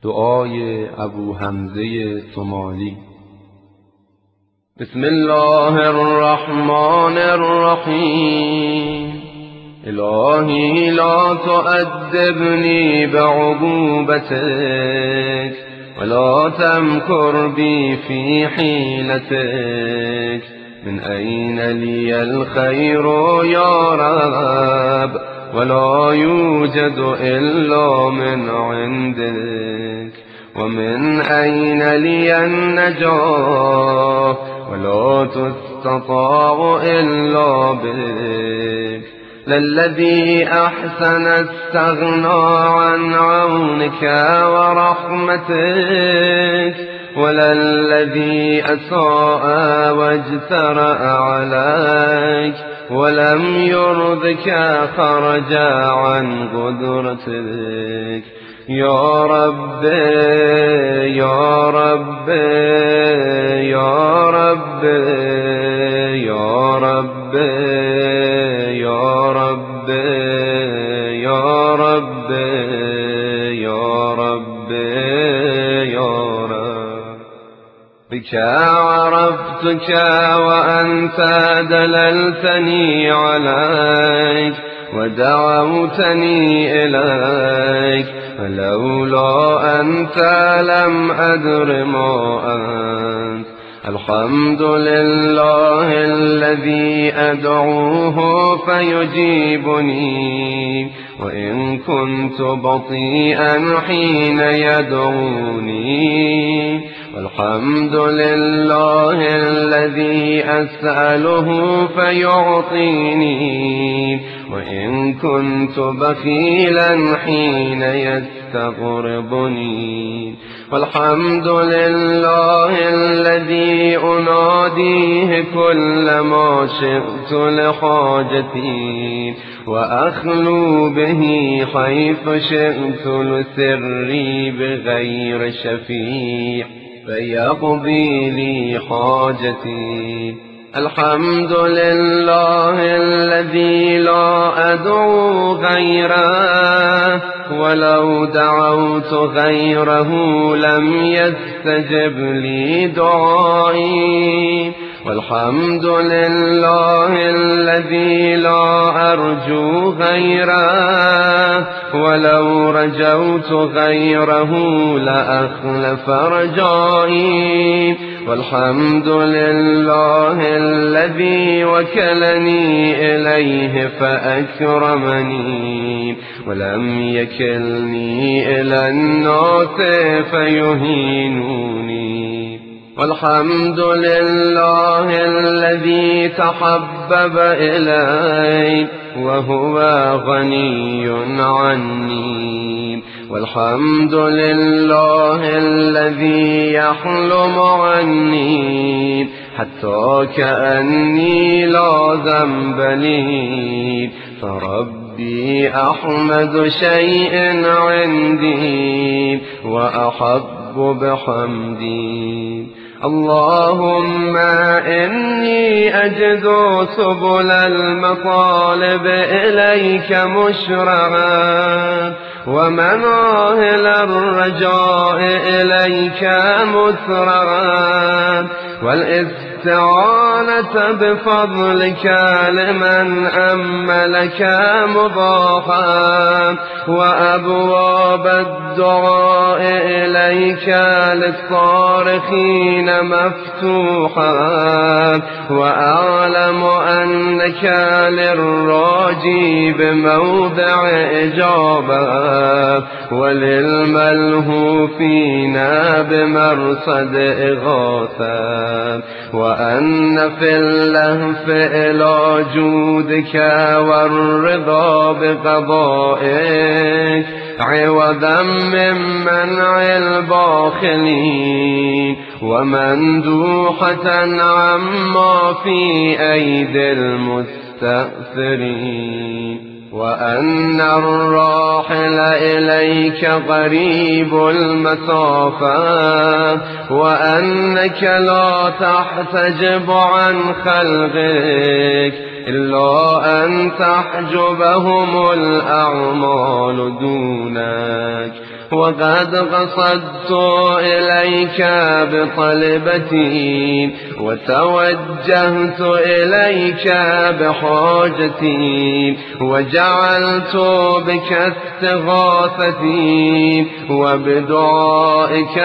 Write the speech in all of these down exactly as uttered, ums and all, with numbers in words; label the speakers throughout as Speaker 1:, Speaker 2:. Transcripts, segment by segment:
Speaker 1: دعای ابو حمزه صومالی. بسم الله الرحمن الرحیم. الهی لا تؤدبنی بعقوبتك ولا تمكر بي في حيلتك. من أين لي الخير يا رب ولا يوجد إلا من عندك. ومن أين لي النجاة ولا تستطاع إلا بك. للذي أحسن استغنى عن عونك ورحمتك وللذي أساء واجترأ عليك ولم يرضك خرج عن قدرتك. يا رب يا رب يا رب يا رب يا رب يا رب يا رب يا رب. بك عرفتك وأنت دللتني عليك ودعوتني إليك. فلولا أنت لم أدر ما أنت. الحمد لله الذي أدعوه فيجيبني وإن كنت بطيئا حين يدعوني. والحمد لله الذي أسأله فيعطيني وإن كنت بخيلا حين يستغربني. والحمد لله الذي أناديه كلما شئت لحاجتي وأخلو به حيث شئت لسري بغير شفيع فيقضي لي حاجتي. الحمد لله الذي لا أدعو غيره ولو دعوت غيره لم يستجب لي دعائي. والحمد لله الذي لا أرجو غيره ولو رجوت غيره لأخلف رجائي. والحمد لله الذي وكلني إليه فأكرمني ولم يكلني إلى الناس فيهينوني. والحمد لله الذي تحبب إلي وهو غني عني. والحمد لله الذي يحلم عني حتى كأني لا ذنب لي. فربي أحمد شيء عندي وأحب بحمدي. اللهم إني أجد سبل المطالب إليك مشرعا ومناهل الرجاء إليك مسرعا والاستعانة بفضلك لمن أملك مضاحا وأبواب الدعاء إليك للصارخين مفتوحا. وأعلم أنك للراجي بموضع إجابة وللملهوفين بمرصد إغاثة. وأن في اللهف إلى جودك والرضا بقضائك عوضا من منع الباخلين ومندوحة عما في أيدي المستأثرين. وأن الراحل إليك قريب المسافة وأنك لا تحتجب عن خلقك إلا أن تحجبهم الأعمال دونك. وقد قصدت إليك بطلبتي وتوجهت إليك بحاجتي وجعلت بك استغاثتي وبدعائك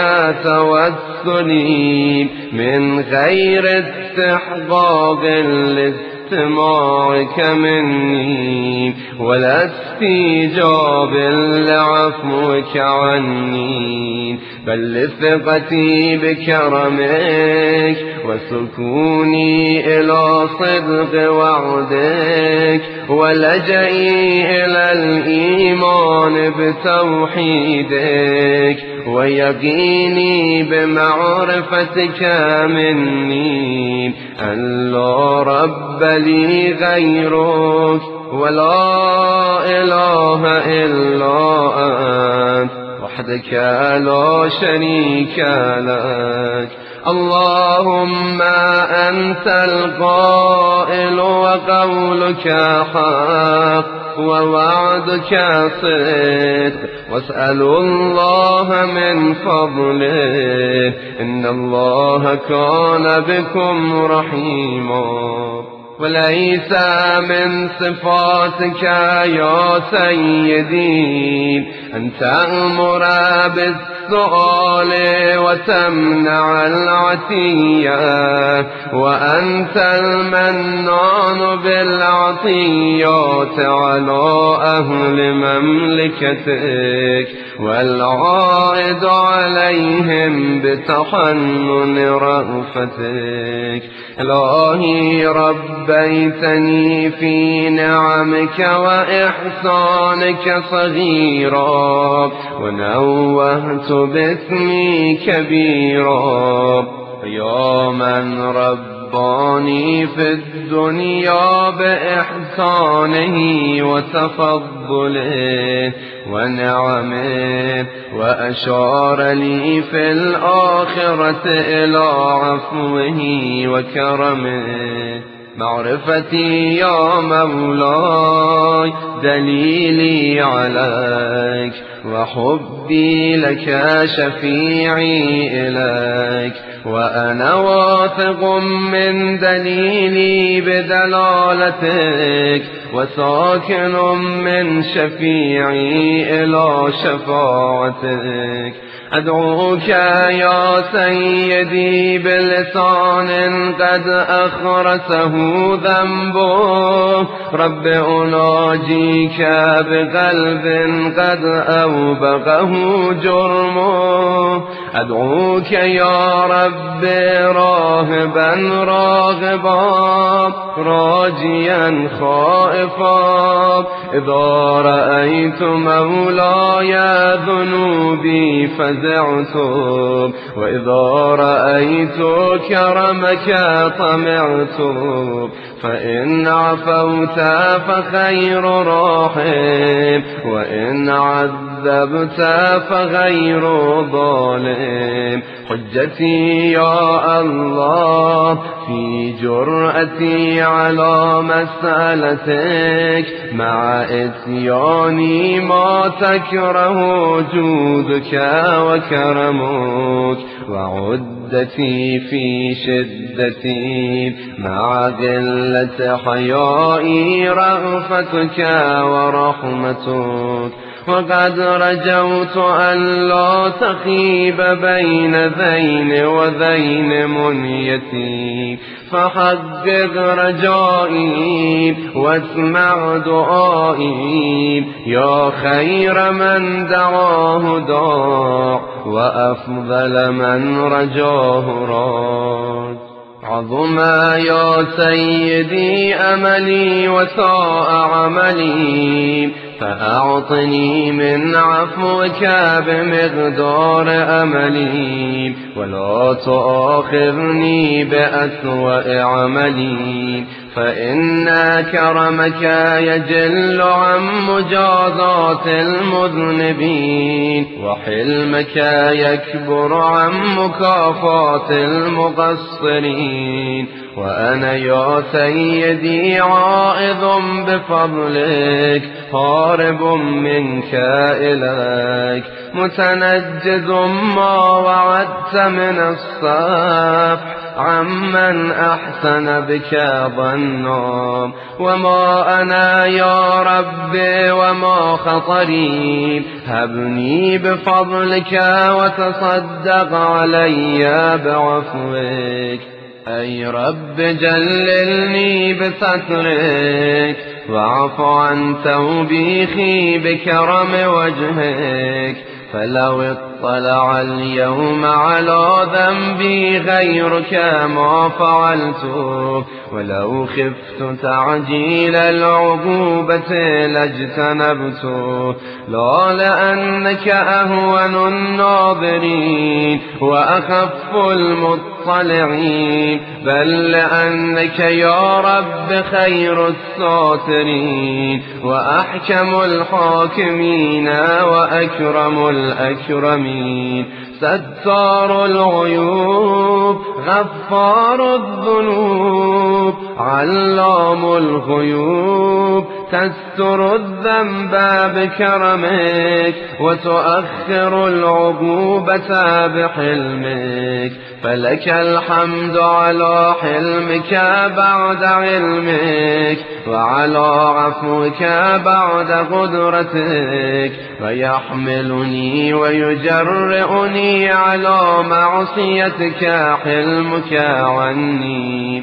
Speaker 1: توسلي من غير استحقاق لاستماعك مني ولا استيجاب لعفوك عني، بل لثقتي بكرمك وسكوني إلى صدق وعدك ولجئي إلى الإيمان بتوحيدك ويقيني بمعرفتك مني أن لا رب لي غيرك ولا إله إلا أنت وحدك لا شريك لك. اللهم أنت القائل وقولك حق ووعدك صدق، واسأل الله من فضله إن الله كان بكم رحيما. وليس من صفاتك يا سيدي أن تأمر بالسؤال وتمنع العطية، وأنت المنان بالعطيات على أهل مملكتك والعائد عليهم بتحنن رأفتك. إلهي ربيتني في نعمك وإحسانك صغيرا ونوهت باسمي كبيرا، يا من رباني في الدنيا بإحسانه وتفضله ونعمه، وأشار لي في الآخرة إلى عفوه وكرمه. معرفتي يا مولاي دليلي عليك، وحبي لك شفيعي إليك، وأنا واثق من دليلي بدلالتك وساكن من شفيعي إلى شفاعتك. أدعوك يا سيدي بلسان قد أخرسه ذنبه، رب أناجيك بقلب قد أوبقه جرمه. أدعوك يا رب راهبا راغبا راجيا خائفا، إذا رأيت مولاي ذنوبي فزعت، وإذا رأيت كرمك طمعت. فإن عفوت فخير راحم، وإن عذبت فغير ظالم. حجتي يا الله في جرأتي على مسألتك، مع إتياني ما تكره جودك وكرمك، وعدتي في شدتي مع قلة حيائي رأفتك ورحمتك. وقد رجوت أن لا تخيب بين ذين وذين منيتي، فحقق رجائي واسمع دعائي، يا خير من دعاه داع وأفضل من رجاه راج. عظم يا سيدي أملي وساء عملي فأعطني من عفوك بمقدار أملي ولا تؤاخذني بأسوأ عملي فإن كرمك يجل عن مجازات المذنبين وحلمك يكبر عن مكافاة المقصرين وأنا يا سيدي عائذ بفضلك هارب منك إليك متنجز ما وعدت من الصفح عمن أحسن بك ظنا وما أنا يا ربي وما خطري هبني بفضلك وتصدق علي بعفوك أي رب جللني بسترك واعف عن توبيخي بكرم وجهك فلو اطلع اليوم على ذنبي غيرك ما فعلته ولو خفت تعجيل العقوبة لاجتنبته لا لأنك أهون الناظرين وأخف المطلعين بل لأنك يا رب خير الساترين وأحكم الحاكمين وأكرم الأكرمين ستار العيوب غفار الذنوب علام الغيوب تستر الذنب بكرمك وتؤخر العقوبة بحلمك فلك الحمد على حلمك بعد علمك وعلى عفوك بعد قدرتك ويحملني ويجرئني على معصيتك حلمك عني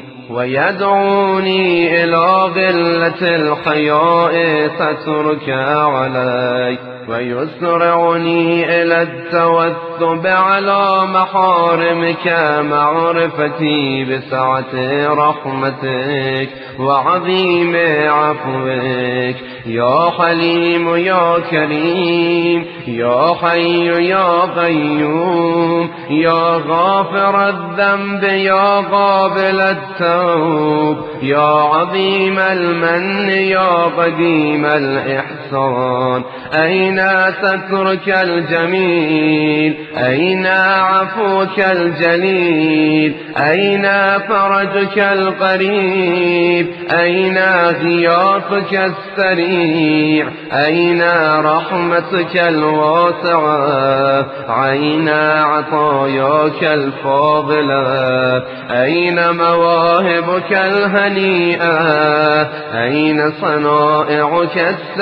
Speaker 1: ويدعوني إلى غلة الحياء سترك علي ويسرعني إلى التوثب على محارمك معرفتي بسعة رحمتك وعظيم عفوك يا حليم يا كريم يا حي يا قيوم يا غافر الذنب يا قابل التوب يا عظيم المن يا قديم الإحسان أين سترك الجميل أين عفوك الجليل أين فرجك القريب أين غياثك السريع أين رحمتك الواسعة أين عطاياك الفاضلة أين مواهبك الهنيئة أين صنائعك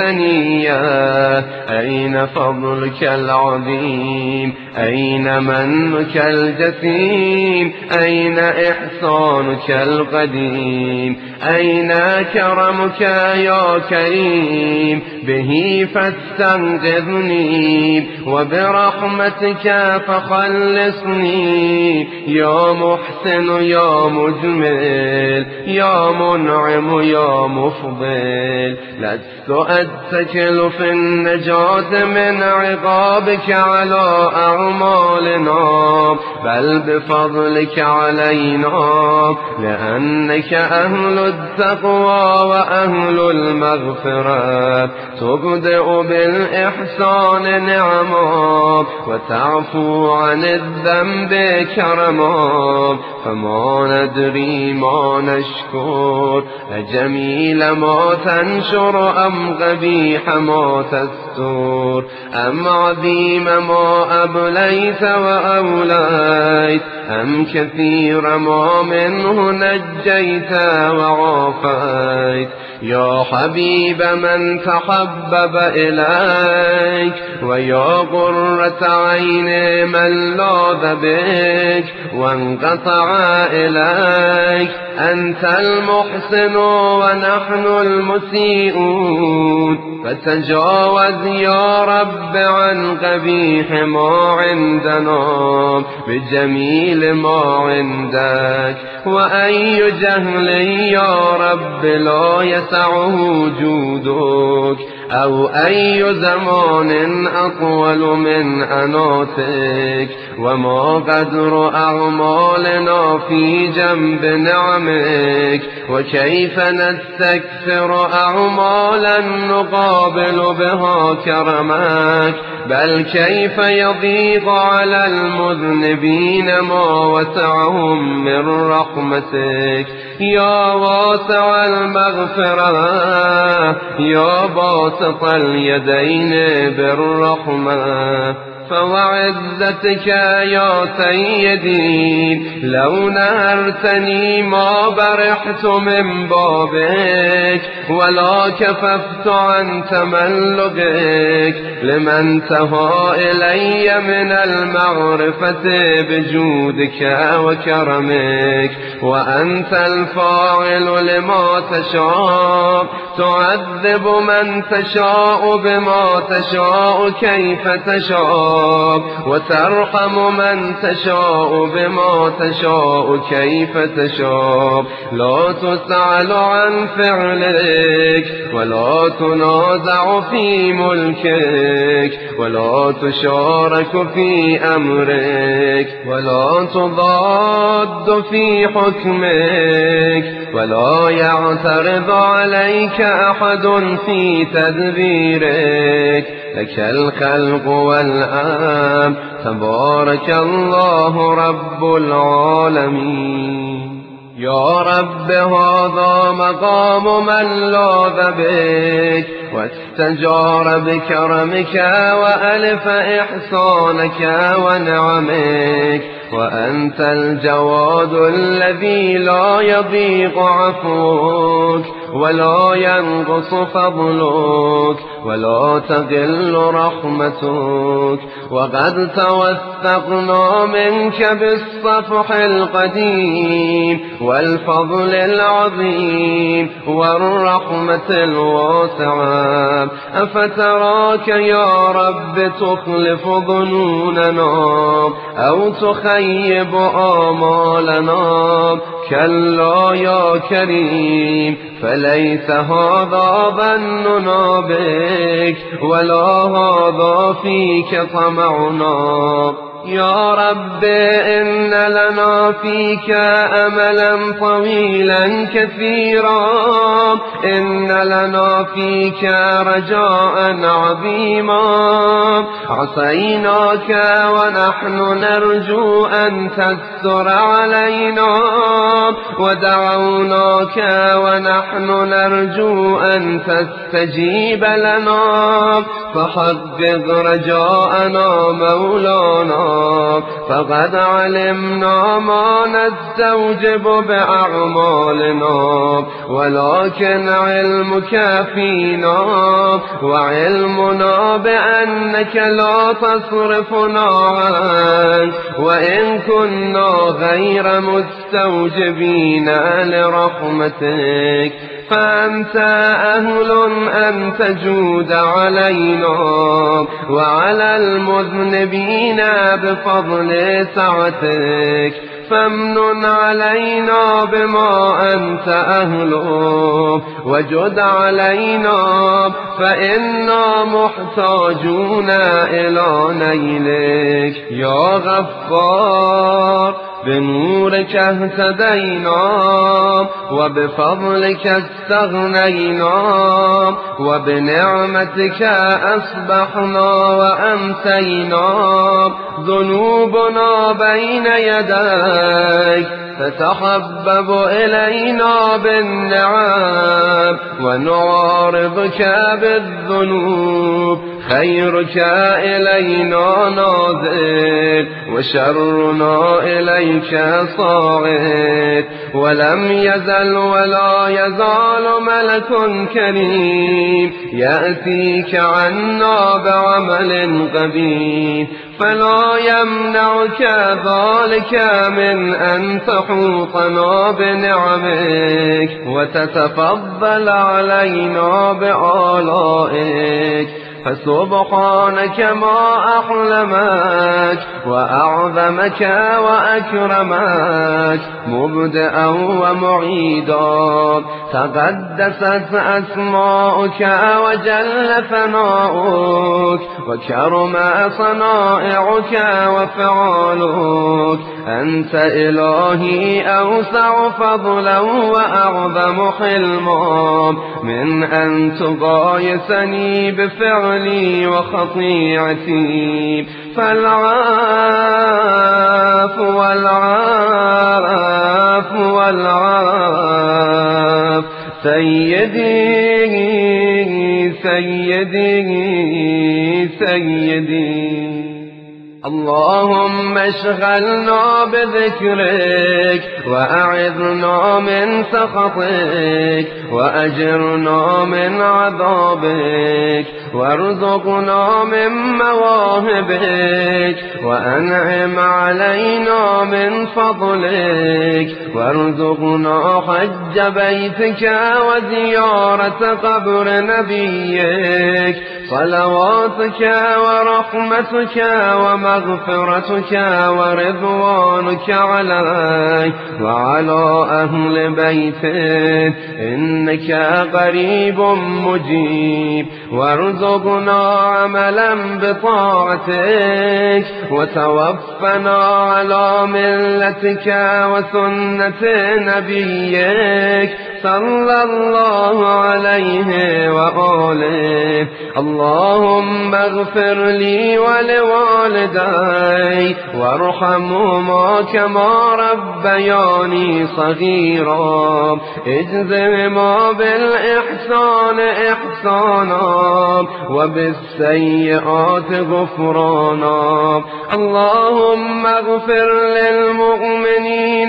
Speaker 1: السنية أين فضلك العظيم أين منك الجسيم أين إحسانك القديم أين كرمك يا كريم به فاستنقذني وبرحمتك فخلصني يا محسن يا مجمل يا منعم يا مفضل لست أتكل في النجاة من عقابك على أعمالنا بل بفضلك علينا لأنك أهل التقوى وأهل المغفرة تبدأ بالإحسان نعما وتعفو عن الذنب كرما فما ندري ما نشكر أجميل ما تنشر أم قبيح ما تستر أم عظيم ما أبليت وأوليت أم كثير ما منه نجيت وعافيت يا حبيب من تحبب إليك ويا قرة عين من لاذ بك وانقطع إليك أنت المحسن ونحن المسيئون فتجاوز يا رب عن قبيح ما عندنا بجميل ما عندك وأي جهل يا رب لا يسعه جودك أو أي زمان أطول من أناتك، وما قدر أعمالنا في جنب نعمك، وكيف نستكثر أعمالا نقابل بها كرمك، بل كيف يضيق على المذنبين ما وسعهم من رحمتك. يا واسع المغفرة، يا باسط اليدين بالرحمة، فوعزتك يا سيدي لو نهرتني ما برحت من بابك، ولا كففت عن تملقك لمن انتهى إلي من المعرفة بجودك وكرمك. وأنت الفاعل لما تشاء، تعذب من تشاء بما تشاء كيف تشاء، وترحم من تشاء بما تشاء كيف تشاء. لا تسأل عن فعلك، ولا تنازع في ملكك، ولا تشارك في أمرك، ولا تضاد في حكمك، ولا يعترض عليك أحد في تدبيرك. لك الخلق والأمر، تبارك الله رب العالمين. يا رب هذا مقام من لاذ بك واستجار بكرمك وألف إحسانك ونعمك، وأنت الجواد الذي لا يضيق عفوك، ولا ينقص فضلك، ولا تقل رحمتك. وقد توثقنا منك بالصفح القديم والفضل العظيم والرحمة الواسعة، أفتراك يا رب تخلف ظنوننا أو تخيب آمالنا؟ كلا يا كريم، فليس هذا ظننا بك، ولا هذا فيك طمعنا. يا رب إن لنا فيك أملا طويلا كثيرا، إن لنا فيك رجاء عظيما. عصيناك ونحن نرجو أن تستر علينا، ودعوناك ونحن نرجو أن تستجيب لنا، فحقق رجاءنا مولانا. فقد علمنا ما نستوجب بأعمالنا، ولكن علمك فينا وعلمنا بأنك لا تصرفنا عنك، وإن كنا غير مستوجبين لرحمتك، فأنت أهل أن تجود علينا وعلى المذنبين بفضل سعتك. فامنن علينا بما أنت أهله، وجد علينا فإنا محتاجون إلى نيلك. يا غفار، بنورك اهتدينا، وبفضلك استغنينا، وبنعمتك أصبحنا وأمسينا. ذنوبنا بين يديك، فتحبب إلينا بالنعم، ونعارضك بالذنوب. خيرك إلينا نازل، وشرنا إليك صاعد. ولم يزل ولا يزال ملك كريم يأتيك عنا بعمل قبيح، فلا يمنعك ذلك من أن تحوطنا بنعمك، وتتفضل علينا بآلائك. فسبحانك ما أحلمك وأعظمك وأكرمك مبدأ ومعيدا. تقدست أسماؤك وجل ثناؤك وكرم صنائعك وفعالك. أنت إلهي أوسع فضلا وأعظم حلما من أن تغايثني بفعلي وخطيئتي. فالعافو والعافو والعاف سيدي سيدي سيدي. اللهم اشغلنا بذكرك وأعذنا من سخطك وأجرنا من عذابك وارزقنا من مواهبك وأنعم علينا من فضلك وارزقنا حج بيتك وزيارة قبر نبيك. صلواتك ورحمتك ومغفرتك ورضوانك علي وعلى أهل بيتك إنك قريب مجيب. وارزقنا عملا بطاعتك وتوفنا على ملتك وسنة نبيك صلى الله عليه وآله. اللهم اغفر لي ولوالدي وارحمهما كما ربياني صغيرا. اجزهما بالإحسان إحسانا وبالسيئات غفرانا. اللهم اغفر للمؤمنين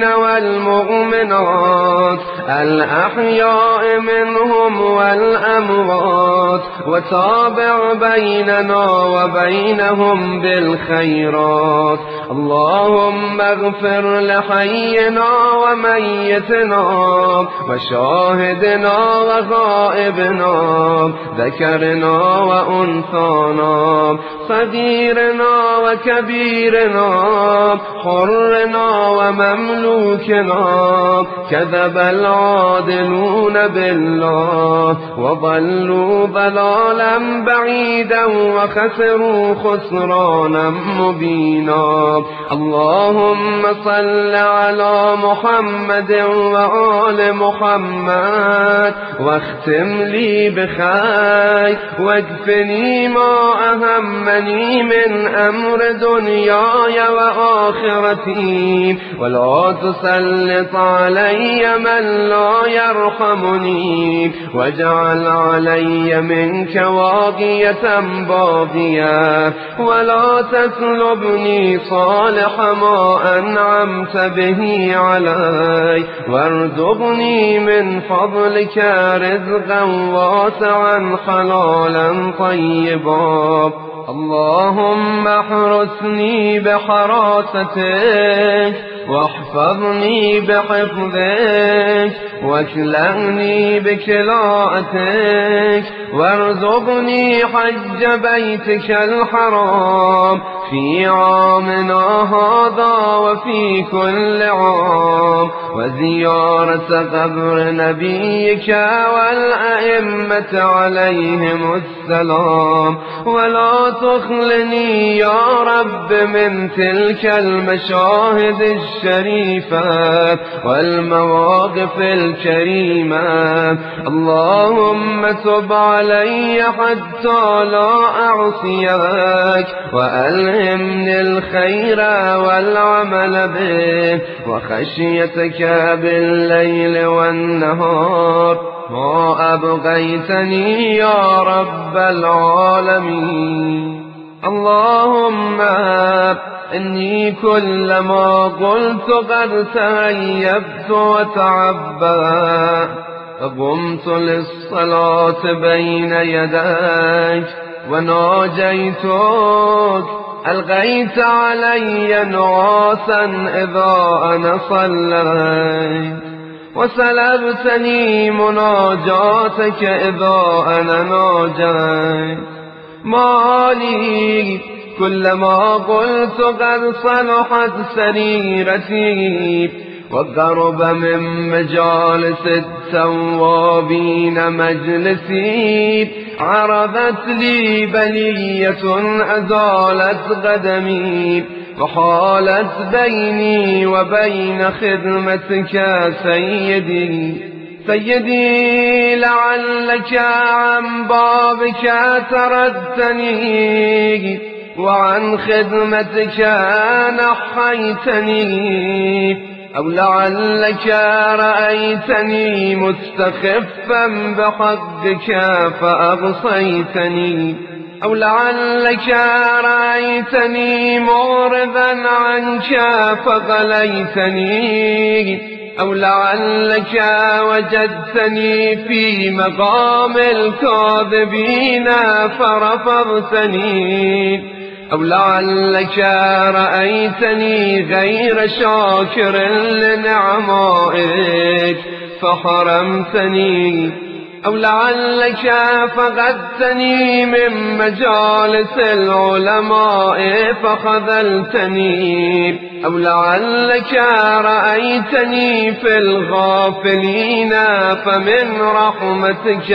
Speaker 1: والمؤمنات الأحياء منهم والأموات وتابع بيننا وبينهم بالخيرات. اللهم اغفر لحينا وميتنا وشاهدنا وغائبنا ذكرنا وأنثانا صغيرنا وكبيرنا حرنا ومملوكنا. كذب العادلون بالله وضلوا ضلالا بعيدا وخسروا خسرانا مبينا. اللهم صل على محمد وآل محمد واختم لي بخير واكفني ما أهمني من أمر دنياي وآخرتي ولا تسلط علي من لا يرحمني واجعل علي منك واقية باغية ولا تسلبني صالح ما أنعمت به علي وارزقني من فضلك رزقا واسعا حلالا طيبا. اللهم احرسني بحراستك واحفظني بحفظك واكلأني بكلاءتك وارزقني حج بيتك الحرام في عامنا هذا وفي كل عام وزيارة قبر نبيك والأئمة عليهم السلام. ولا تخلني يا رب من تلك المشاهد الشريفة والمواقف الكريمة. اللهم تب علي حتى لا أعصيك وألهمني الخير والعمل به وخشيتك بالليل والنهار ما أبقيتني يا رب العالمين. اللهم إني كلما قلت قد تهيبت وتعبأت فقمت للصلاة بين يديك وناجيتك ألقيت علي نعاسا إذا أنا صليت وسلبتني مناجاتك إذا أنا ناجيت مالي كلما قلت قد صلحت سريرتي والقرب من مجالس التوابين مجلسي عرضت لي بلية أزالت قدمي وحالت بيني وبين خدمتك سيدي. سيدي لعلك عن بابك تردتني وعن خدمتك نحيتني، أو لعلك رأيتني مستخفا بحقك فأغصيتني، أو لعلك رأيتني معرضا عنك فغليتني، أو لعلك وجدتني في مقام الكاذبين فرفضتني، أو لعلك رأيتني غير شاكر لنعمائك فحرمتني، أو لعلك فقدتني من مجالس العلماء فخذلتني، أو لعلك رأيتني في الغافلين فمن رحمتك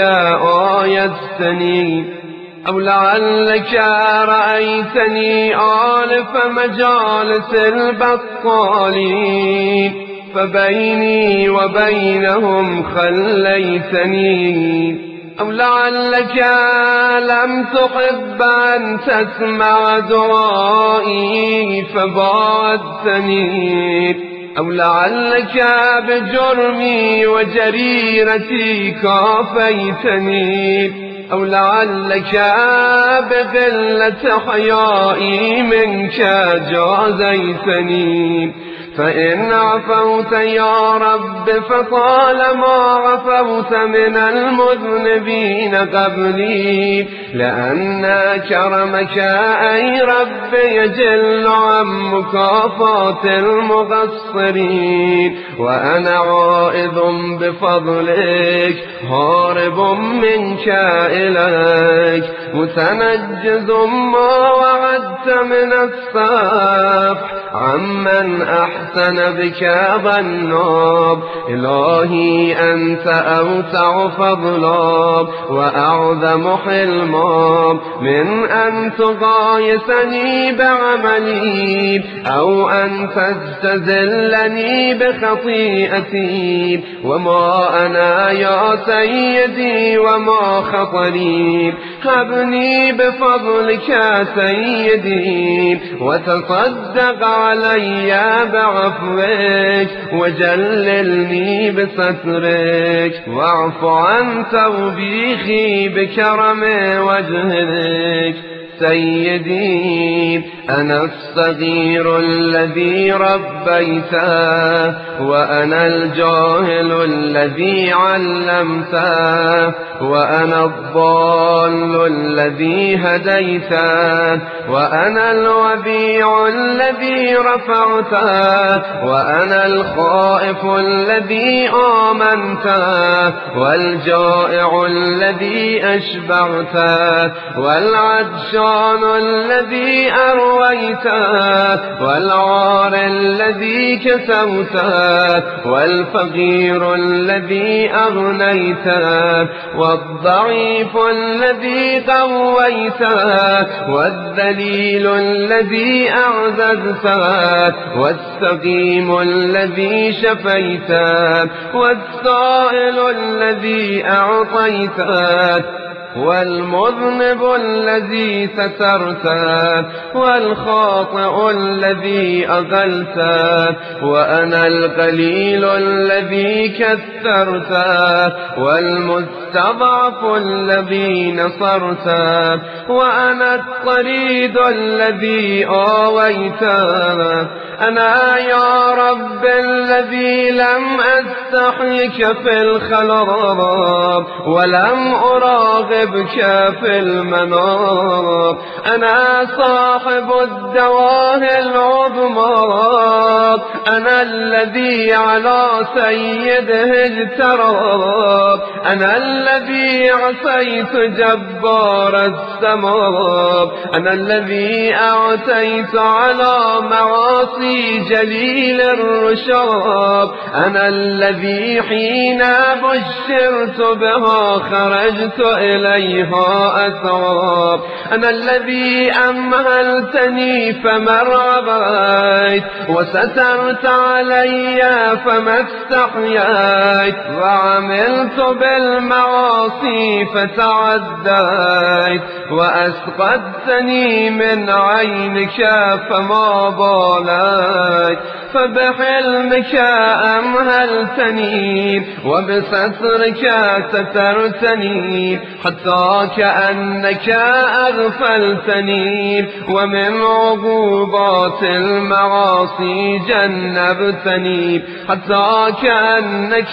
Speaker 1: آيستني، أو لعلك رأيتني آلف مجالس البطالين فبيني وبينهم خليتني، أو لعلك لم تحب أن تسمع دعائي فبعدتني، أو لعلك بجرمي وجريرتي كافيتني، أو لعلك بقلة حيائي منك جازيتني. فإن عفوت يا رب فطالما عفوت من المذنبين قبلي، لأن كرمك أي رب يجل عن مكافاة المقصرين، وأنا عائذ بفضلك هارب منك إليك متنجز ما وعدت من الصفح عمن أحسن بك ظنا. إلهي أنت أوسع فضلا وأعظم حلما من أن تقايسني بعملي أو أن تستزلني بخطيئتي. وما أنا يا سيدي وما خطري، هبني بفضلك سيدي وتصدق علي بعفوك وجللني بسترك، واعف عن توبيخي بكرم وجهك. سيدي أنا الصغير الذي ربيته، وأنا الجاهل الذي علمته، وأنا الضال الذي هديته، وأنا الوديع الذي رفعته، وأنا الخائف الذي آمنته، والجائع الذي أشبعته، والعطشان الذي أرويته، والعار الذي كسوته، والفقير الذي أغنيته، والضعيف الذي قويته، والذليل الذي أعززته، والسقيم الذي شفيته، والسائل الذي أعطيته، والمذنب الذي سترته، والخاطئ الذي أغلته، وأنا القليل الذي كثرته، والمستضعف الذي نصرته، وأنا الطريد الذي آويته. أنا يا رب الذي لم أستحيك في الخلق ولم أراغب بك في المنام. أنا صاحب الدواه العظمى، أنا الذي على سيده اجترى، أنا الذي عصيت جبار السماء، أنا الذي أعتيت على معاصي جليل الرشاب، أنا الذي حين بشرت بها خرجت إليها أثراب، أنا الذي أمهلتني فما رغبت وسترت علي فما استحييت، وعملت بالمعاصي فتعديت، وأسقطتني من عينك فما باليت، فبحلمك أمهلتني وبسترك سترتني، حتى كأنك أغفلتني ومن عقوبات المعاصي جنبتني، حتى كأنك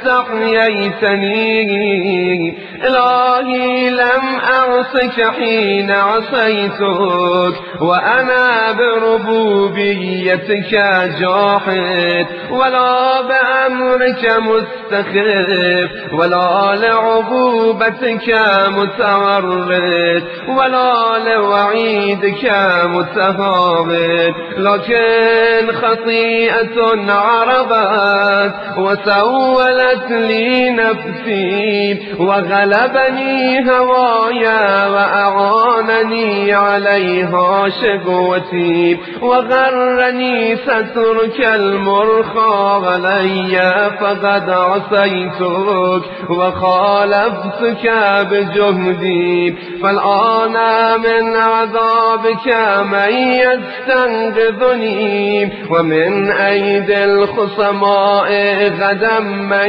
Speaker 1: استحييتني. إلهي لم أعصك حين عصيتك وأنا بربوبيتك جاحد، ولا بأمرك مستخف، ولا لعقوبتك متورط، ولا لوعيدك متهاون، لكن خطيئة عرضت وسولت لي نفسي، وغلبني هوايا وأعانني عليها شقوتي، وغرني سترك المرخى علي، فقد عصيتك وخالفتك بجهدي، فالآن من عذابك من يستنقذني، ومن أيدي الخصماء غدا من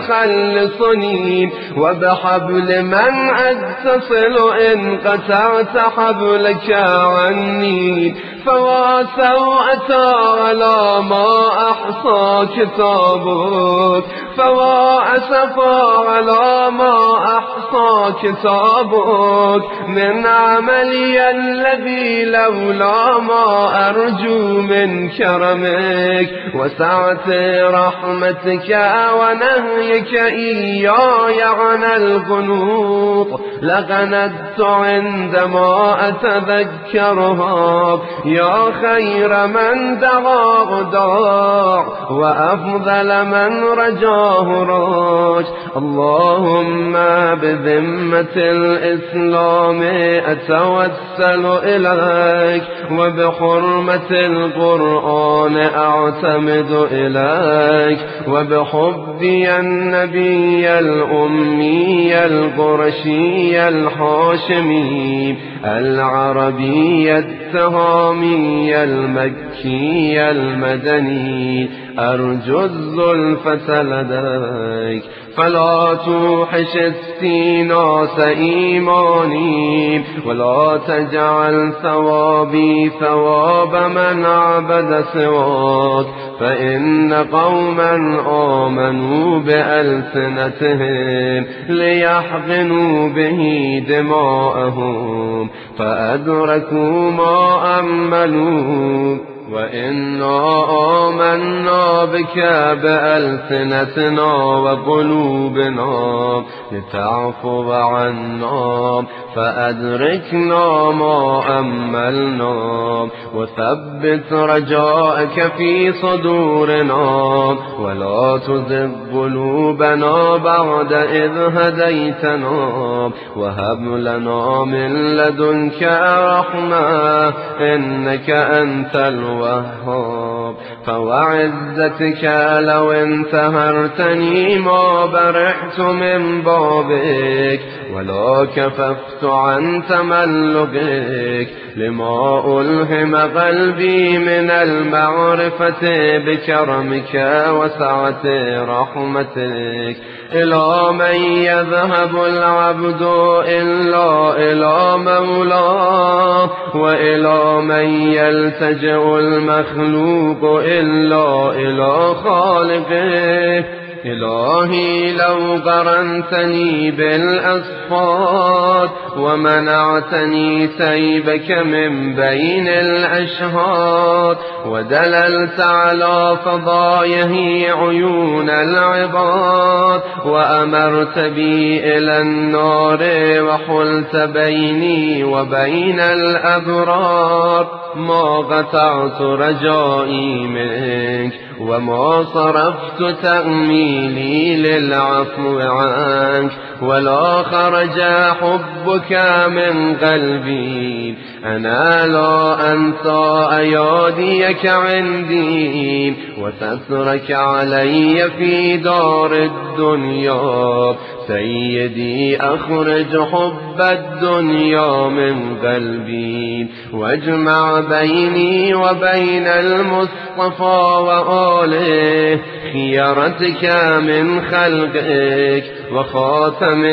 Speaker 1: يخلصني، وبحبل من أتصل إن قطعت حبلك عني، فوا سوءة على ما أحصى كتابك، فوا أسفا على ما أحصى كتابك من عملي الذي لولا ما أرجو من كرمك وسعة رحمتك ونهيك إياي عن القنوط لغندت عندما أتذكرها. يا خير من دعا داع وأفضل من رجاه راج، اللهم بذمة الإسلام أتوسل إليك، وبحرمة القرآن أعتمد إليك، وبحبي النبي الأمي القرشي الحاشمي العربي التهامي المكي المدني أرجو الزلفة لديك، فلا توحش استيناس إيماني، ولا تجعل ثوابي ثواب من عبد سواك، فإن قوما آمنوا بألسنتهم ليحقنوا به دماءهم فأدركوا ما أملوا، وإنا آمنا بك بألسنتنا وقلوبنا لتعفو عنا فأدركنا ما أملنا، وثبت رجاءك في صدورنا، ولا تزغ قلوبنا بعد إذ هديتنا، وهب لنا من لدنك رحمة إنك أنت الوهاب. فوعزتك لو انتهرتني ما برحت من بابك، ولا كففت عن تملقك، لما ألهم قلبي من المعرفة بكرمك وسعة رحمتك. إلى من يذهب العبد إلا إلى مولاه، وإلى من يلتجئ المخلوق إلا إلى خالقه. إلهي لو قرنتني بالأصفاد ومنعتني سيبك من بين الأشهاد ودللت على فضايه عيون العباد وأمرت بي إلى النار وحلت بيني وبين الأبرار ما قطعت رجائي منك وما صرفت تأميلي للعفو عنك ولا خرج حبك من قلبي أنا لا أنسى أياديك عندي وسترك علي في دار الدنيا سيدي أخرج حب الدنيا من قلبي واجمع بيني وبين المصطفى وآله خيرتك من خلقك وخاتم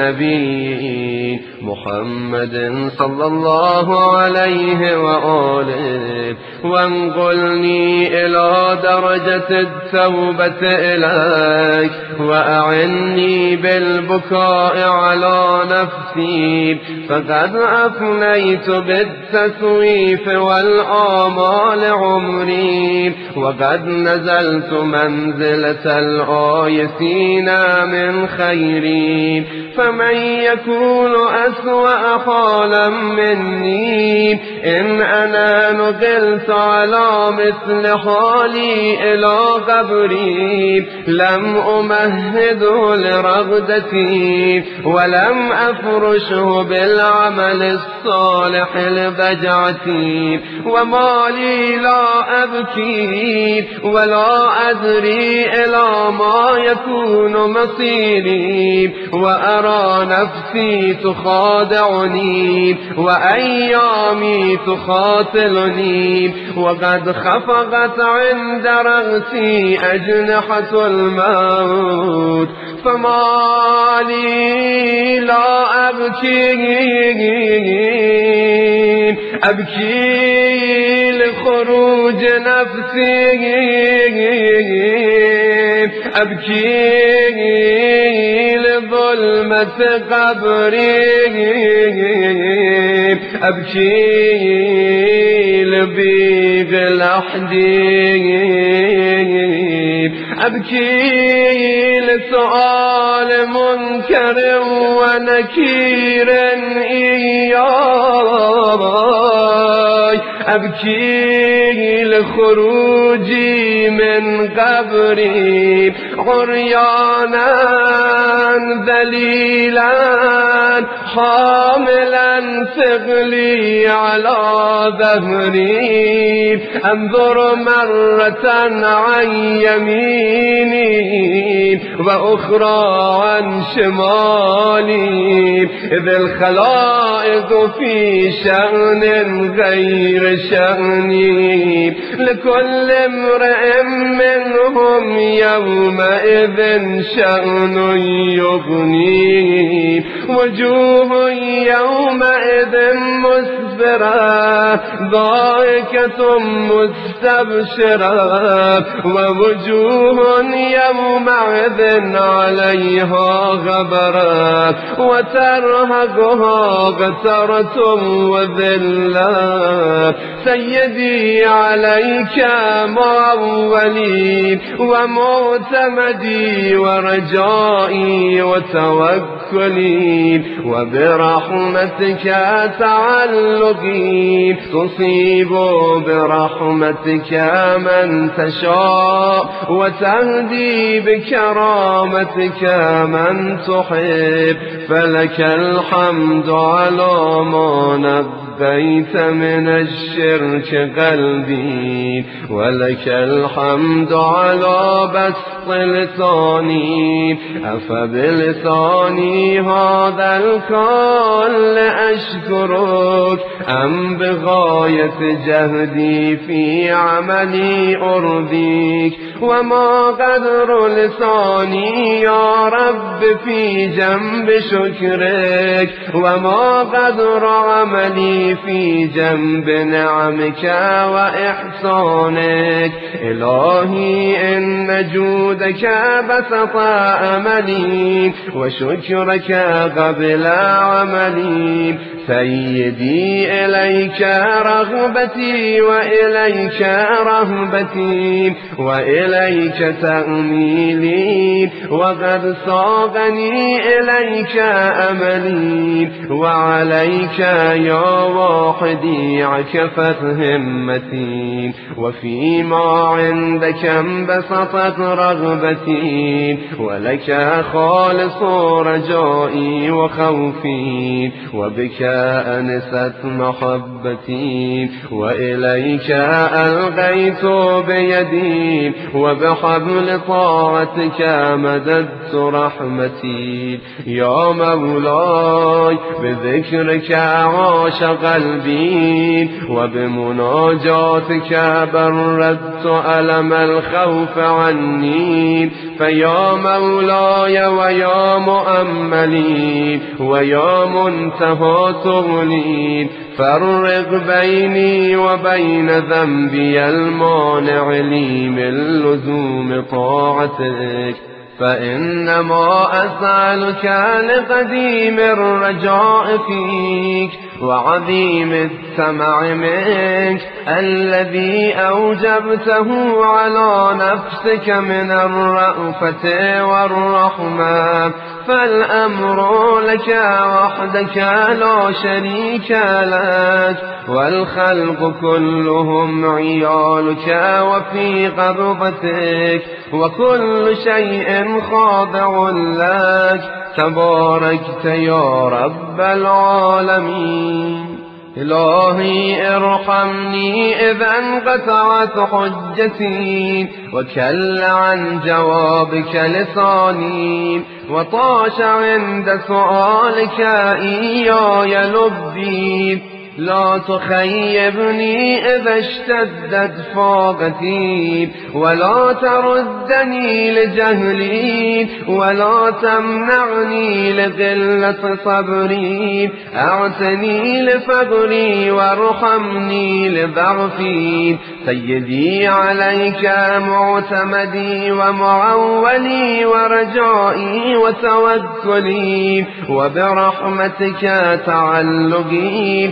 Speaker 1: النبي محمد صلى الله عليه وآله وانقلني إلى درجة التوبة إليك وأعني بالبكاء على نفسي فقد أفنيت بالتسويف والآمال عمري وقد نزلت منزلة الآيسين من خيري فمن يكون أسوأ حالا مني إن أنا نقلت على مثل حالي إلى قبري لم أمهده لرغدتي ولم أفرشه بالعمل الصالح لبجعتي وما لي لا أبكي ولا أدري إلى ما يكون مصيري وأرى نفسي تخادعني وأيامي تخاطلني وقد خفقت عند رأسي أجنحة الموت فما لي لا أبكي أبكي لخروج نفسي أبكي لظلمة قبري أبكي لبيض لحدي أبكي لسؤال منكر ونكير إياي أبكي لخروجي من قبري عريانا ذليلا حاملا ثقلي على ظهري انظر مرة عن يميني وأخرى عن شمالي إذ الخلائق في شأن غير شأني لكل امرئ منهم يومئذ شأن يغنيه وجوه يومئذ مسفرة ضاحكة مستبشرة ووجوه يومئذ عليها غبرة وترهقها قترة وذلة سيدي عليك معولي ومعتمدي ورجائي وتوكلي وبرحمتك تعلقي تصيب برحمتك من تشاء وتهدي بكرامتك من تحب فلك الحمد على ما نبيت من الشرك قلبي ولك الحمد على بسط لساني أفبلساني هذا القول أشكرك أم بغاية جهدي في عملي أرضيك وما قدر لساني يا رب في جنب شكرك وما قدر عملي رجائي في جنب نعمك وإحسانك. إلهي إن جودك بسط أملي وشكرك قبل عملي. سيدي إليك رغبتي وإليك رهبتي وإليك تأميلي، وقد صاغني إليك أملي، وعليك يا واحدي عكفت همتي، وفيما عندك انبسطت رغبتي، ولك خالص رجائي وخوفي، وبك أنست محبتي، وإليك ألقيت بيدي، وبحبل طاعتك مددت رحمتي. يا مولاي بذكرك عاش قلبي، وبمناجاتك بردت ألم الخوف عني. فيا مولاي ويا مؤملي ويا منتهى سبلي، فرق بيني وبين ذنبي المانع لي من لزوم طاعتك. فإنما أسألك لقديم الرجاء فيك وعظيم السمع منك الذي أوجبته على نفسك من الرأفة والرحمة. فالأمر لك وحدك لا شريك لك، والخلق كلهم عيالك وفي قبضتك، وكل شيء خاضع لك. تباركت يا رب العالمين. إلهي ارحمني إذا انقطعت حجتي، وكل عن جوابك لساني، وطاش عند سؤالك إياي لبي. لا تخيبني إذا اشتدت فاقتي، ولا تردني لجهلي، ولا تمنعني لقلة صبري. أعتني لفقري وارحمني لضعفي. سيدي عليك معتمدي ومعولي ورجائي وتوكلي، وبرحمتك تعلقي،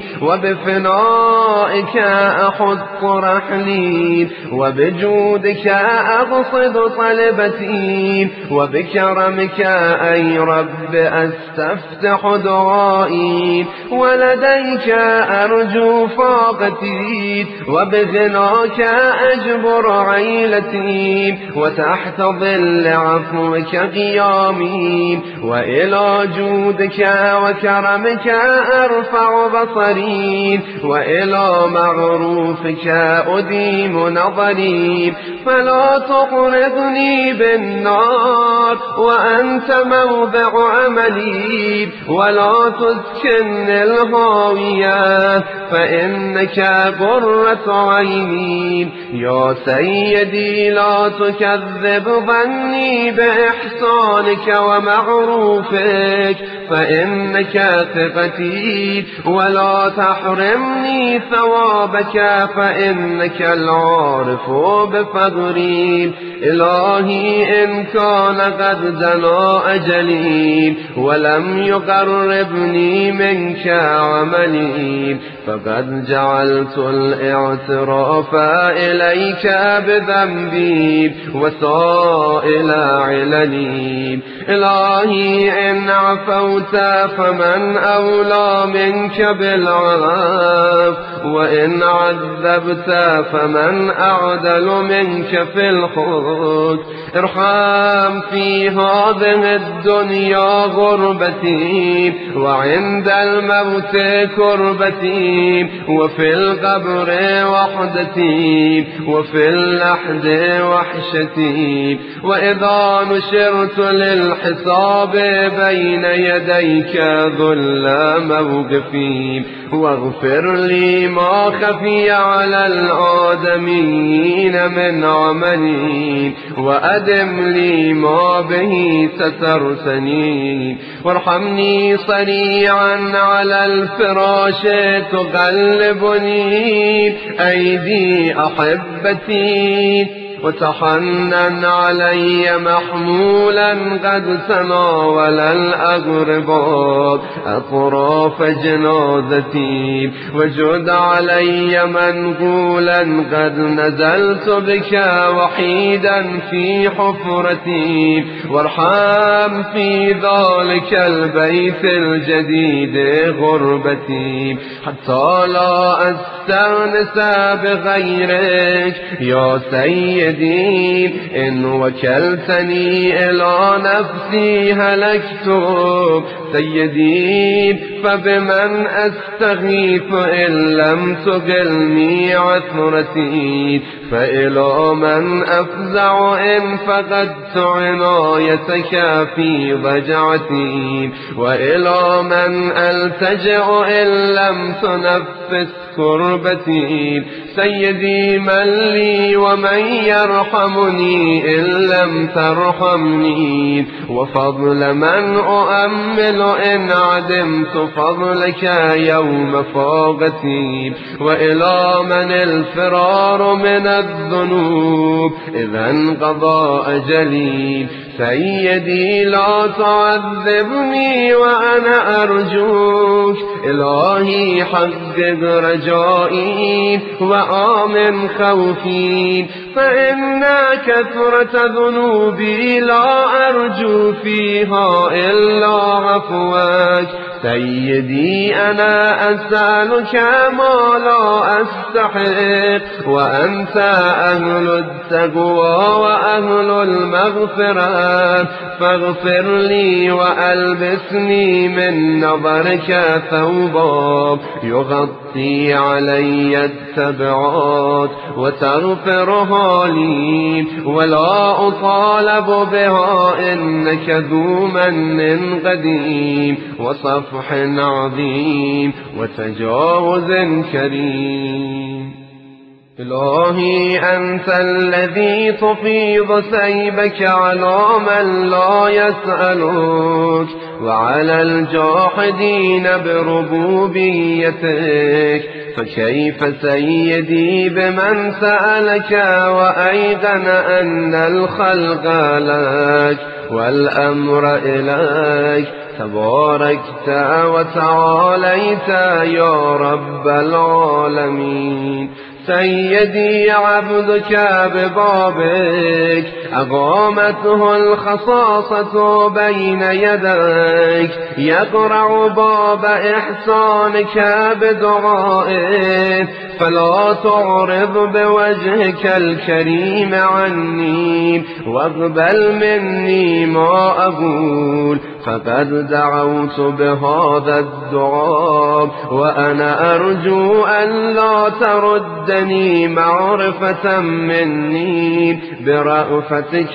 Speaker 1: وبفنائك أحط رحلي، وبجودك أقصد طلبتي، وبكرمك أي رب أستفتح دعائي، ولديك أرجو فاقتي، وبغناك أجبر عيلتي، وتحت ظل عفوك قيامي، وإلى جودك وكرمك أرفع بصري، وإلى معروفك أديم نظري. فلا تحرقني بالنار وأنت موضع عملي، ولا تسكنني الهاوية فإنك قرة عيني. يا سيدي لا تكذب ظني بإحسانك ومعروفك، فإنك ثقتي، ولا تحرمني ثوابك فإنك العارف بفضلي. إلهي إن كان قد دنا أجلي ولم يقربني منك عملي، فقد جعلت الاعتراف إليك بذنبي وسائل عللي. إلهي إن عفوت فمن أولى منك بالعفو، وإن عذبت فمن أعدل منك في الحكم. ارحم في هذه الدنيا غربتي، وعند الموت كربتي، وفي القبر وحدتي، وفي اللحد وحشتي، وإذا نشرت للحساب بين يديك ذل موقفي. واغفر لي ما خفي على الآدمين من عملي، وأدم لي ما به سترتني، وارحمني صريعا على الفراش تغلبني أيدي أحبتي، وتحنن علي محمولا قد تناول الأغرباء أطراف جنازتي، وجد علي منقولا قد نزلت بك وحيدا في حفرتي، وارحم في ذلك البيت الجديد غربتي، حتى لا أستأنس بغيرك يا سيدي. إن وكلتني إلى نفسي هلكت سيدي، فبمن أستغيث إن لم تقلني عثرتي، فإلى من أفزع إن فقدت عنايتك في ضجعتي، وإلى من ألتجئ إن لم تنفس كربتي. سيدي من لي ومن يرحمني إن لم ترحمني، وفضل من أؤمل إن عدمت فضلك يوم فاقتي، وإلى من الفرار من الذنوب إذا انقضى أجلي. سيدي لا تعذبني وأنا أرجوك، إلهي حقق رجائي وآمن خوفي، فإن كثرة ذنوبي لا أرجو فيها إلا عفوك. سيدي أنا أسألك ما لا أستحق، وأنت أهل التقوى وأهل المغفرة، فاغفر لي وألبسني من نظرك ثوبا يغطي علي التبعات وتغفرها لي، ولا أطالب بها إنك ذو من قديم وصفح عظيم وتجاوز كريم. إلهي أنت الذي تفيض سيبك على من لا يسألك، وعلى الجاحدين بربوبيتك، فكيف سيدي بمن سألك وأيقن أن الخلق لك والأمر إليك، تباركت وتعاليت يا رب العالمين. سيدي عبدك ببابك أقامته الخصاصة بين يديك، يقرع باب إحسانك بدعائك، فلا تعرض بوجهك الكريم عني، واقبل مني ما أقول، فقد دعوت بهذا الدعاء وأنا أرجو أن لا تردني معرفة مني برأفتك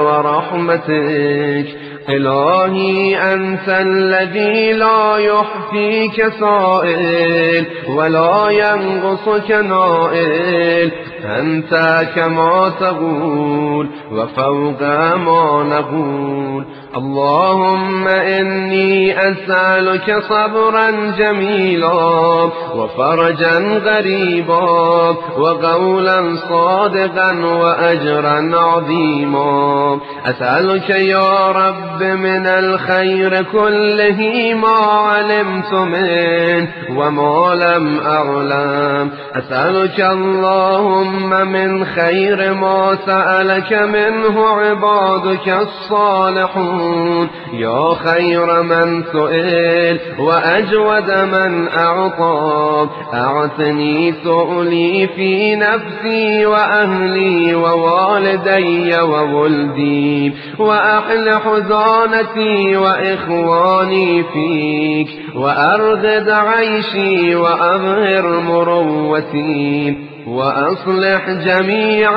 Speaker 1: ورحمتك. إلهي أنت الذي لا يحفيك سائل ولا ينقصك نائل، أنت كما تقول وفوق ما نقول. اللهم إني أسألك صبرا جميلا وفرجا غريبا وقولا صادقا وأجرا عظيما. أسألك يا رب من الخير كله ما علمت منه وما لم أعلم. أسألك اللهم من خير ما سألك منه عبادك الصالحون، يا خير من سئل وأجود من أعطى. أعطني سؤلي في نفسي وأهلي ووالدي وولدي، وأحل حزانتي وإخواني فيك، وأرغد عيشي وأظهر مروتي. وأصلح جميع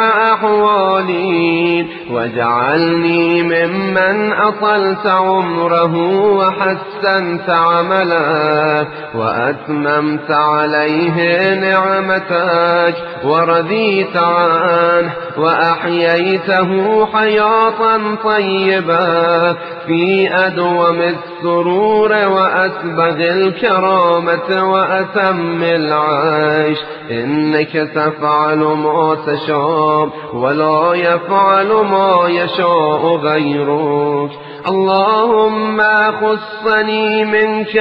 Speaker 1: أحوالي، واجعلني ممن أطلت عمره وحسنت عمله، وأتممت عليه نعمتك ورضيت عنه، وأحييته حياة طيبة في أدوم السرور وأسبغ الكرامة وأتم العيش. إنك تفعل ما تشاء ولا يفعل ما يشاء غيرك. اللهم خصني منك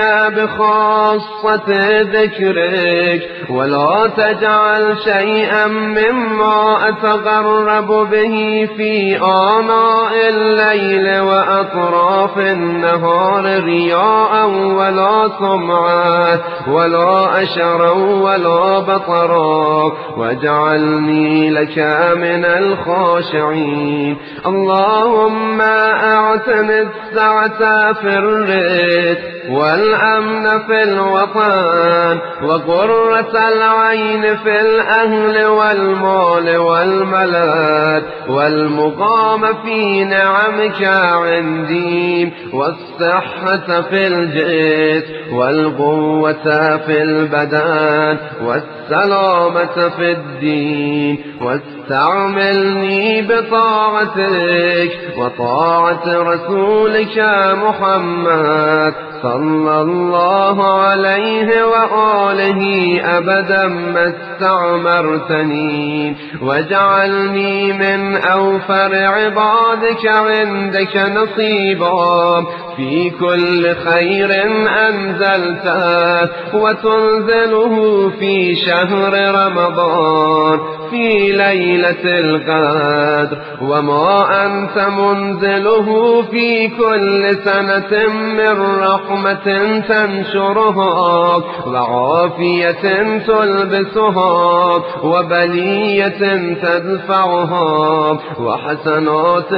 Speaker 1: بخاصة ذكرك، ولا تجعل شيئا مما أتقرب به في آناء الليل وأطراف النهار رياء ولا سمعة ولا أشرا ولا بطرا، واجعلني لك من الخاشعين. اللهم أعتني السعة في الرزق والأمن في الوطن وقرة العين في الأهل والمال والملك والمقام في نعمك عندي، والصحة في الجسم والقوة في البدن والسلامة في الدين. واستعملني بطاعتك وطاعة رسولك محمد صلى الله عليه وآله أبدا ما استعمرتني، واجعلني من أوفر عبادك عندك نصيبا في كل خير أنزلته وتنزله في شهر رمضان في ليلة القدر، وما أنت منزله في كل سنة من رحمة تنشرها وعافية تلبسها وبلية تدفعها وحسنات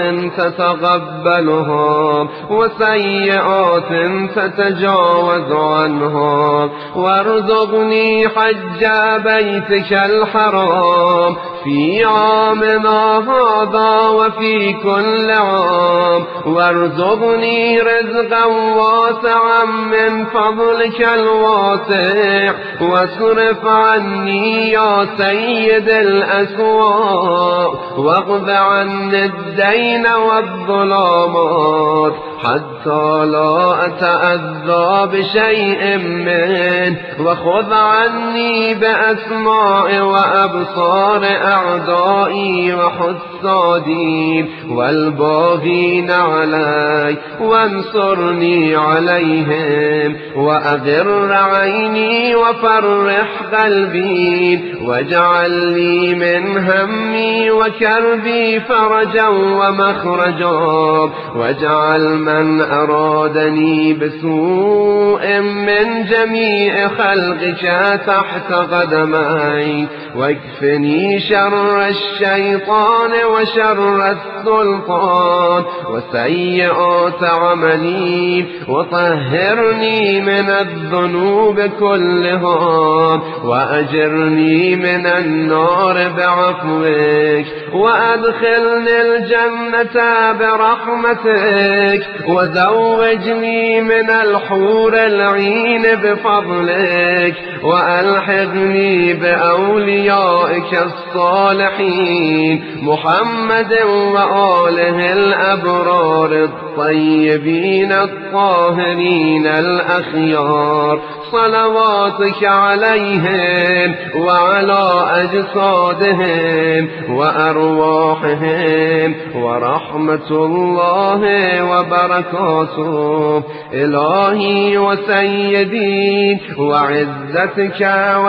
Speaker 1: تتقبلها وسيئات تتجاوز عنها. وارزقني حج بيتك الحرام في عامنا هذا وفي كل عام، وارزقني رزقا واسعا من فضلك الواسع، واصرف عني يا سيد الأسواق، واقض عني الدين والظلامات حتى لا أتأذى بشيء منه، وخذ عني بأسماء وأبصار أعدائي وحسادي والباغين علي، وانصرني عليهم، وأغر عيني وفرح قلبي، واجعل لي من همي وكربي فرجا ومخرجا، واجعل من أرادني بسوء من جميع خلقك تحت قدمي، واكفني شر الشيطان وشر السلطان وسيئات عملي، وطهرني من الذنوب كلها، وأجرني من النار بعفوك، وأدخلني الجنة برحمتك، وزوجني من الحور العين بفضلك، وألحقني بأوليائك الصالحين محمد وآله الأبرار الطيبين الطاهرين الأخيار، صلواتك عليهم وعلى أجسادهم وأرواحهم ورحمة الله وبركاته. إلهي وسيدي وعزتك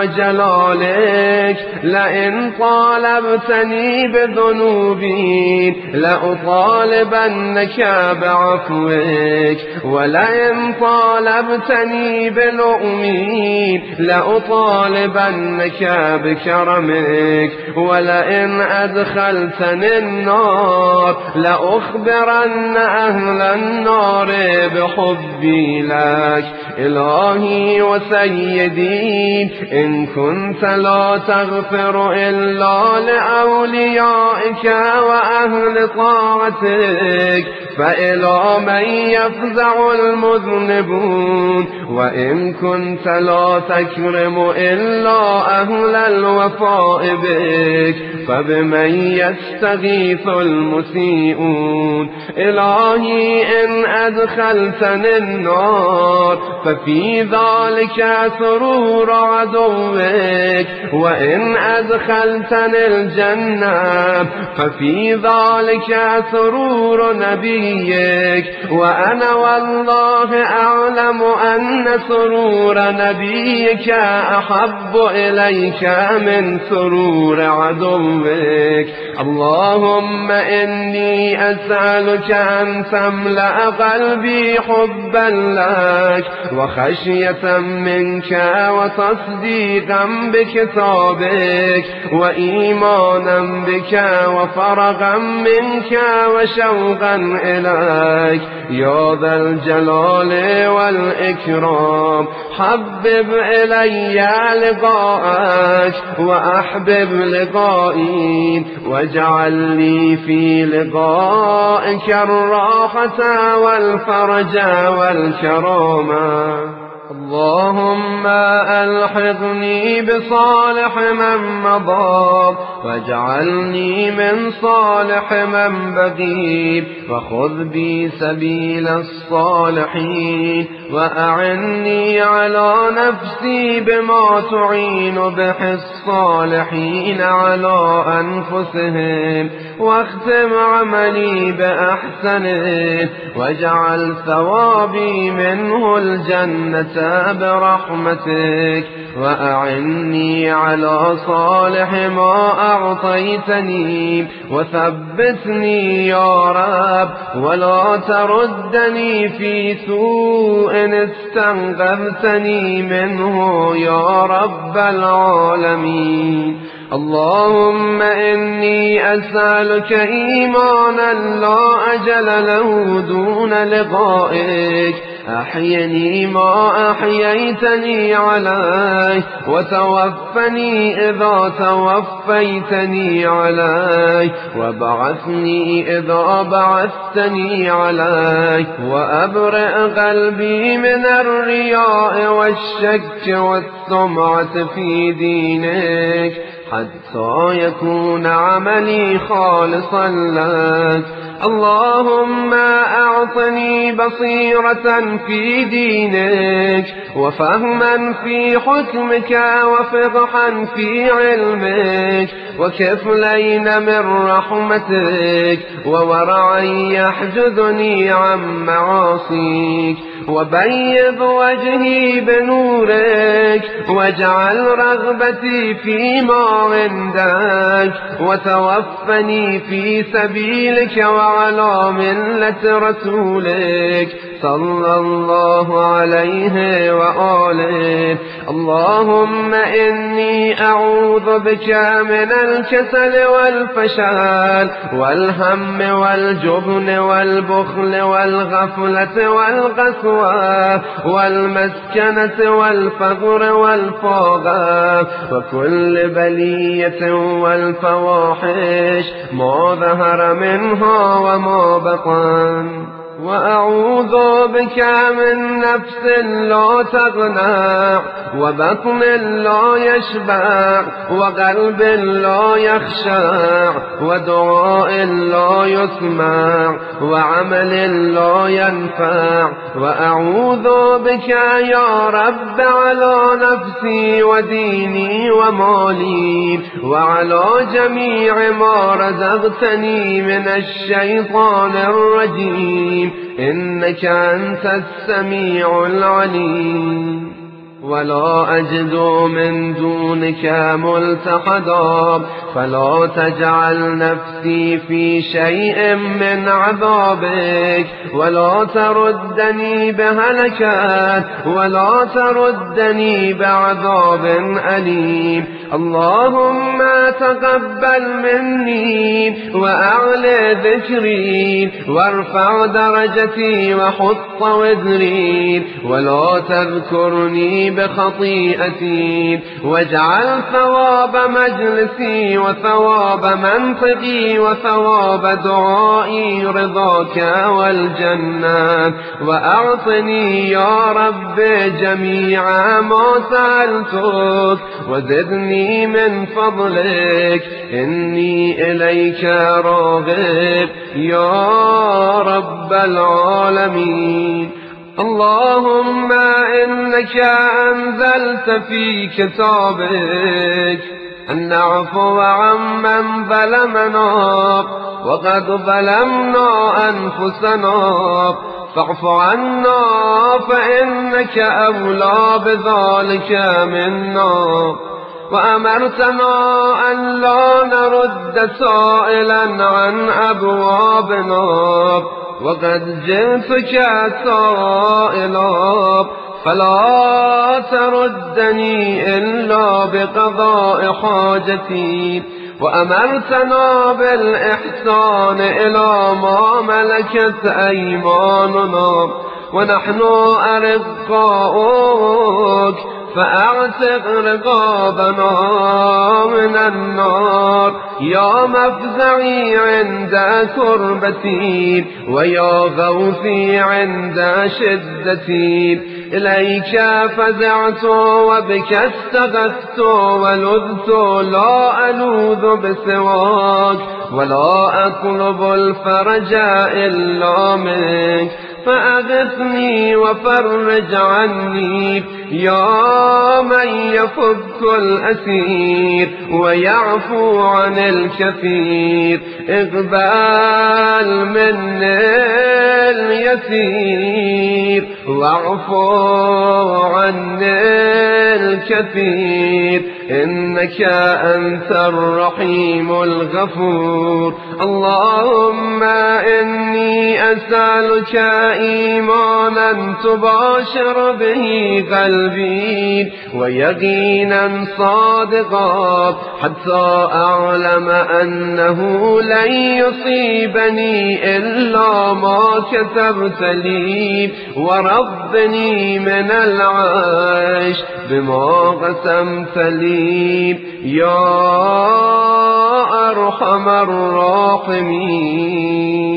Speaker 1: وجلالك، لئن طالبتني بذنوبي لأطالبنك بعفوك، ولئن طالبتني بلؤمي لأطالبنك بكرمك، ولئن أدخلتني أدخلتني النار لأخبرن أهل النار بحبي لك. إلهي وسيدي إن كنت لا تغفر إلا لأوليائك وأهل طاعتك فإلى من يفزع المذنبون؟ وإن كنت لا تكرم إلا أهل الوفاء بك فبمن يستغيث المسيئون؟ إلهي إن أدخلتني النار ففي ذلك سرور عدوك، وإن أدخلتني الجنة ففي ذلك سرور نبيك. وأنا والله أعلم أن سرور نبيك أحب إليك من سرور عدوك. اللهم إني أسألك أن تملأ قلبي حبا لك وخشية منك وتصديقا بكتابك وإيمانا بك وفرغا منك وشوقا إليك يا ذا الجلال والإكرام. حبب إلي لقاءك وأحبب لقائي واجعل لي في لقائك الراحة والفرج والكرامة. اللهم ألحقني بصالح من مضى واجعلني من صالح من بقي وخذ بي سبيل الصالحين وأعني على نفسي بما تعين به الصالحين على أنفسهم واختم عملي بأحسنه واجعل ثوابي منه الجنة برحمتك وأعني على صالح ما أعطيتني وثبتني يا رب ولا تردني في سوء استنقذتني منه يا رب العالمين. اللهم إني أسألك إيمانا لا أجل له دون لقائك أحيني ما أحييتني عليه وتوفني إذا توفيتني عليه وبعثني إذا بعثتني عليه وأبرئ قلبي من الرياء والشك والسمعة في دينك حتى يكون عملي خالصا لك. اللهم أعطني بصيرة في دينك وفهما في حكمك وفقها في علمك وكفلين من رحمتك وورعا يحجزني عن معاصيك وبيض وجهي بنورك واجعل رغبتي فيما عندك وتوفني في سبيلك وعلى ملة رسولك صلى الله عليه وآله. اللهم إني أعوذ بك من الكسل والفشل والهم والجبن والبخل والغفلة والقسوة والمسكنة والفقر والفاقة وكل بلية والفواحش ما ظهر منها وما بطن. وأعوذ بك من نفس لا تغنى وبطن لا يشبع وقلب لا يخشع ودعاء لا يسمع وعمل لا ينفع. وأعوذ بك يا رب على نفسي وديني ومالي وعلى جميع ما رزقتني من الشيطان الرجيم إنك أنت السميع العليم. ولا أجد من دونك ملتحدا، فلا تجعل نفسي في شيء من عذابك، ولا تردني بهلكات، ولا تردني بعذاب أليم. اللهم تقبل مني وأعل ذكري، وارفع درجتي وحط وزري، ولا تذكرني بخطيئتي، واجعل ثواب مجلسي وثواب منطقي وثواب دعائي رضاك والجنة، وأعطني يا رب جميع ما سألتك، وزدني من فضلك، إني إليك راغب يا رب العالمين. اللهم إنك أنزلت في كتابك أن نعفو عمن ظلمنا، وقد ظلمنا أنفسنا، فاعف عنا فإنك أولى بذلك منا. وأمرتنا أن لا نرد سائلا عن أبوابنا، وقد جئتك سائلا، فلا تردني إلا بقضاء حاجتي. وأمرتنا بالإحسان إلى ما ملكت أيماننا، ونحن أرقاؤك، فأعتق رقابنا من النار. يا مفزعي عند كربتي، ويا غوثي عند شدتي، إليك فزعت وبك استغثت ولذت، لا ألوذ بسواك، ولا أطلب الفرج إلا منك، فأغثني وفرج عني يا من يفك الأسير ويعفو عن الكثير. اقبل مني اليسير واعفو عني الكثير، إنك أنت الرحيم الغفور. اللهم إني أسألك إيمانا تباشر به قلبي، ويقينا صادقا، حتى أعلم أنه لن يصيبني إلا ما كتبت لي، وربني من العيش بما قسمت لي يا أرحم الراحمين.